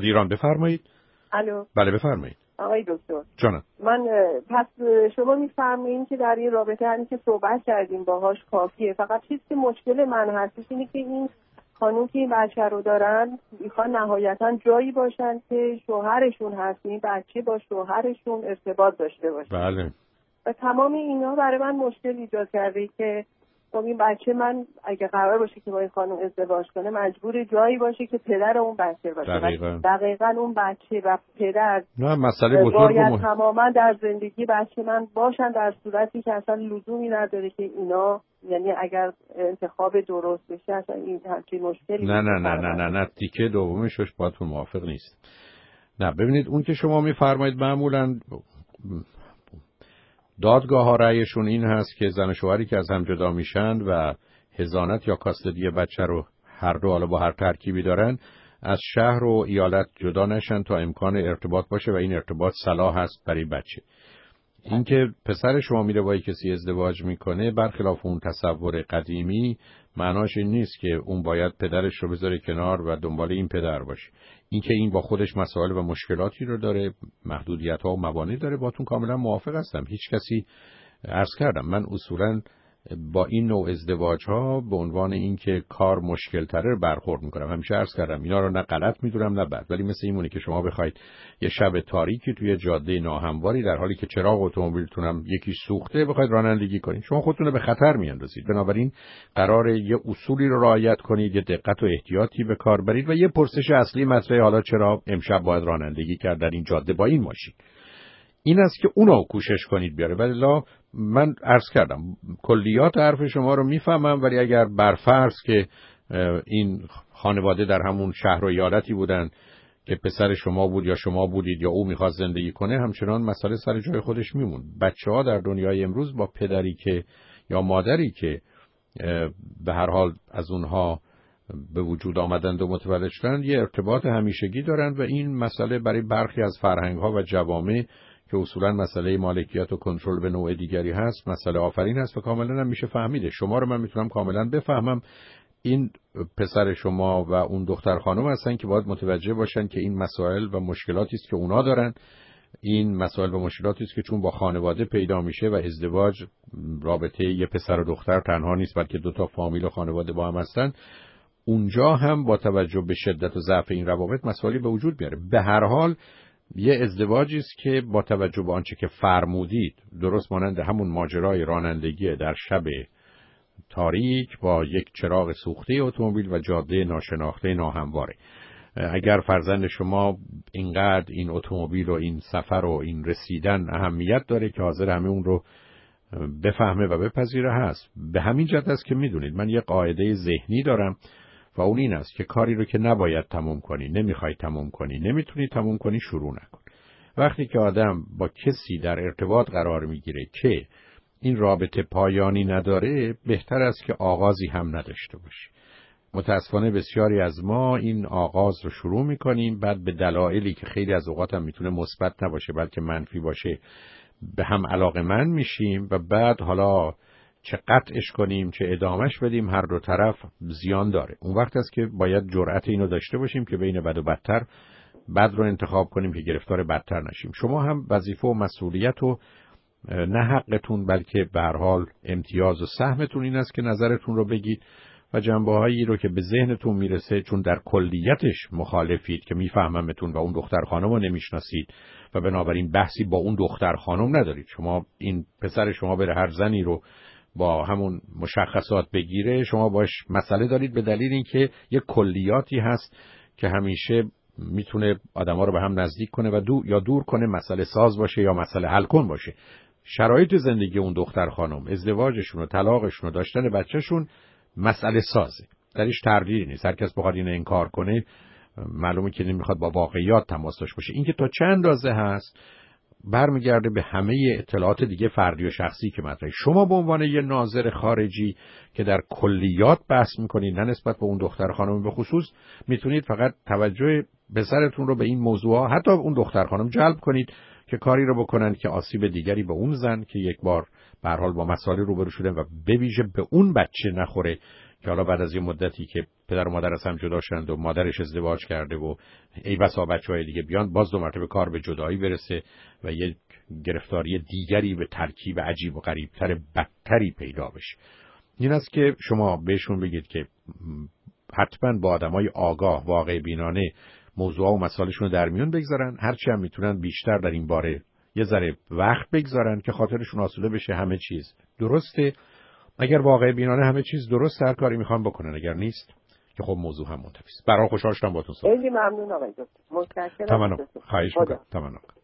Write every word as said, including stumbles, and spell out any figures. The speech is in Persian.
ایران. بفرمایید. الو. بله بفرمایید. آقای دکتر جانم. من پس شما میفرمایید که در این رابطه همین که صحبت کردیم باهاش کافیه، فقط چیزی که مشکل من هستش اینه که این خانوم که این بچه رو دارن میخوان نهایتا جایی باشن که شوهرشون هست، این بچه با شوهرشون ارتباط داشته باشه. بله. و تمام اینا برای من مشکل ایجاد کرده که خب این بچه من اگه قرار باشه که با این خانم ازدواج کنه مجبور جایی باشه که پدر اون بچه باشه. دقیقاً. دقیقاً اون بچه و پدر نه مسئله بزرگ باید مهم... تماما در زندگی بچه من باشن، در صورتی که اصلا لزومی نداره که اینا، یعنی اگر انتخاب درست بشه اصلا این همچین مشکلی نه نه نه نه نه نه تیکه دومش باهاتون موافق نیست. نه ببینید اون که شما میفرمایید معمولاً دادگاه ها رأیشون این هست که زن و شوهری که از هم جدا میشن و حضانت یا کاستدی بچه رو هر دو حالا با هر ترکیبی دارن از شهر و ایالت جدا نشن تا امکان ارتباط باشه و این ارتباط صلاح هست برای بچه. این که پسر شما میره با کسی ازدواج میکنه برخلاف اون تصور قدیمی معناش این نیست که اون باید پدرش رو بذاره کنار و دنبال این پدر باشه. این که این با خودش مسائل و مشکلاتی رو داره، محدودیت ها و موانع داره، باتون کاملا موافق هستم. هیچ کسی عرض کردم من اصولا با این نوع ازدواج ها به عنوان اینکه کار مشکل تره برخورد میکنم. همیشه عرض کردم اینا رو نه غلط میدونم نه بد، ولی مثل اینونه که شما بخواید یه شب تاریکی توی جاده ناهمواری در حالی که چراغ اتومبیلتون هم یکی سوخته بخواید رانندگی کنید، شما خودتون رو به خطر میاندازید. بنابراین قراره یه اصولی رو رعایت کنید، یه دقت و احتیاطی به کار برید و یه پرسش اصلی مطرحه حالا چرا امشب باید رانندگی کرد در این جاده با این ماشین. این است که اونو کوشش کنید بیاره. ولی لا من عرض کردم کلیات حرف شما رو میفهمم، ولی اگر برفرض که این خانواده در همون شهر و ایالتی بودن که پسر شما بود یا شما بودید یا او میخواست زندگی کنه، همچنان مسئله سر جای خودش میمون. بچه ها در دنیای امروز با پدری که یا مادری که به هر حال از اونها به وجود آمدند و متولد شدند یه ارتباط همیشگی دارند و این مسئله برای برخی از فرهنگ‌ها و جوامع که اصولا مسئله مالکیت و کنترل به نوع دیگری هست مسئله آفرین هست و کاملا هم میشه فهمیده. شما رو من میتونم کاملا بفهمم. این پسر شما و اون دختر خانم هستن که باید متوجه باشن که این مسائل و مشکلاتی است که اونا دارن. این مسائل و مشکلاتی است که چون با خانواده پیدا میشه و ازدواج رابطه یه پسر و دختر تنها نیست بلکه دو تا فامیل و خانواده با هم هستن، اونجا هم با توجه به شدت و ضعف این روابط مسائلی به وجود میاره. به هر حال یه ازدواجی است که با توجه به آنچه که فرمودید درست مانند همون ماجرای رانندگی در شب تاریک با یک چراغ سوخته اتومبیل و جاده ناشناخته ناهمواره. اگر فرزند شما اینقدر این اتومبیل و این سفر و این رسیدن اهمیت داره که حاضر همه اون رو بفهمه و بپذیره هست، به همین جهت است که میدونید من یه قاعده ذهنی دارم و اون این است که کاری رو که نباید تموم کنی، نمیخوای تموم کنی، نمیتونی تموم کنی، شروع نکن. وقتی که آدم با کسی در ارتباط قرار میگیره که این رابطه پایانی نداره، بهتر است که آغازی هم نداشته باشه. متاسفانه بسیاری از ما این آغاز رو شروع میکنیم، بعد به دلایلی که خیلی از اوقات هم میتونه مثبت نباشه بلکه منفی باشه به هم علاقه‌مند میشیم و بعد حالا چه قطعش کنیم چه ادامش بدیم هر دو طرف زیان داره. اون وقت است که باید جرأت اینو داشته باشیم که بین بد و بدتر بد رو انتخاب کنیم که گرفتار بدتر نشیم. شما هم وظیفه و مسئولیت و نه حقتون بلکه به هر حال امتیاز و سهمتون این است که نظرتون رو بگید و جنبه‌هایی رو که به ذهنتون میرسه، چون در کلیتش مخالفید که میفهممتون و اون دختر خانم رو نمیشناسید و بنابراین بحثی با اون دختر خانم ندارید. شما این پسر شما بره هر زنی رو با همون مشخصات بگیره، شما باش مسئله دارید به دلیل اینکه یک کلیاتی هست که همیشه میتونه آدما رو به هم نزدیک کنه و دو یا دور کنه، مسئله ساز باشه یا مسئله حل کن باشه. شرایط زندگی اون دختر خانم، ازدواجشون و طلاقشون و داشتن بچه‌شون مسئله سازه، درش تردیدی نیست. هر کس بخواد اینو انکار کنه معلومه که نمیخواد با واقعیات تماس داشته باشه. اینکه تا چند اندازه هست برمیگرده به همه اطلاعات دیگه فردی و شخصی که مطرحه. شما به عنوان یه ناظر خارجی که در کلیات بحث میکنید نه نسبت به اون دختر خانم به خصوص، میتونید فقط توجه پسرتون رو به این موضوع ها حتی اون دختر خانم جلب کنید که کاری رو بکنن که آسیب دیگری به اون زن که یک بار به هر حال با مسائل روبرو شدن و به ویژه به اون بچه نخوره که حالا بعد از یه مدتی که پدر و مادر از هم جدا شدند و مادرش ازدواج کرده و ای بسا بچه‌های دیگه بیان، باز دو مرتبه کار به جدایی برسه و یه گرفتاری دیگری به ترکیب عجیب و غریب‌تر بدتری پیدا بشه. این است که شما بهشون بگید که حتما با آدمای آگاه، واقع بینانه موضوع و مسائلشون رو در میون بگذارن، هرچی هم میتونن بیشتر در این باره یه ذره وقت بگذارن که خاطرشون آسوده بشه. همه چیز درسته. اگر واقع بینانه همه چیز درست، هر کاری میخوان بکنن. اگر نیست که خب موضوع هم منتفی است. برای خوشحال شدم باهاتون صحبت. خیلی ممنون آقای دکتر. متشکرم. تمام. خواهش می‌کنم. تمام.